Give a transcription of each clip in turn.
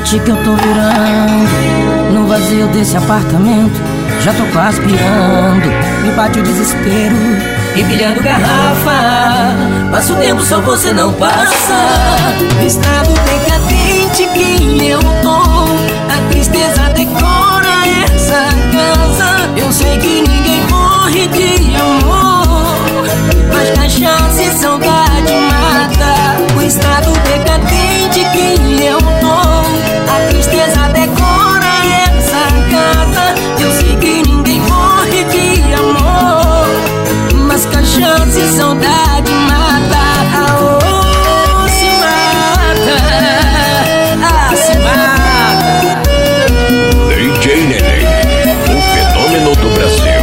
noite que eu tô virando, no vazio desse apartamento, já tô quase pirando. Me bate o desespero, empilhando garrafa. Passa o tempo, só você não passa. No estado decadente que eu tô, a tristeza decora essa casa. Eu sei que ninguém morre de amor, mas cachaça e saudade mata. O estado decadente que eu tô, a tristeza decora essa casa. Eu sei que ninguém morre de amor, mas cachaça e saudade mata. Oh, se mata, ah, se mata. DJ Neném, o fenômeno do Brasil.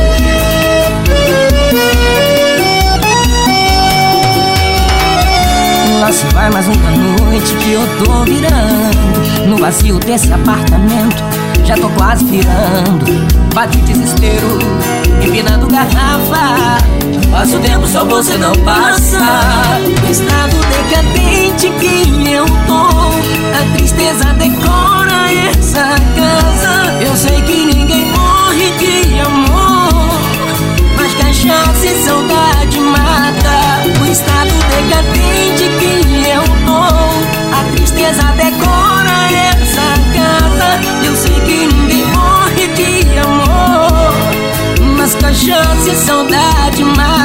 Lá se vai mais uma noite que eu tô virando, no vazio desse apartamento, já tô quase pirando. Bate o desespero, empinando garrafa. Passa o tempo, só você não passa. No estado decadente que eu tô, a tristeza decora essa casa. Eu sei que ninguém morre de amor, mas cachaça e saudade mata. O estado decadente que eu tô, a tristeza decora essa casa. Eu sei que ninguém morre de amor, mas cachaça e saudade mata.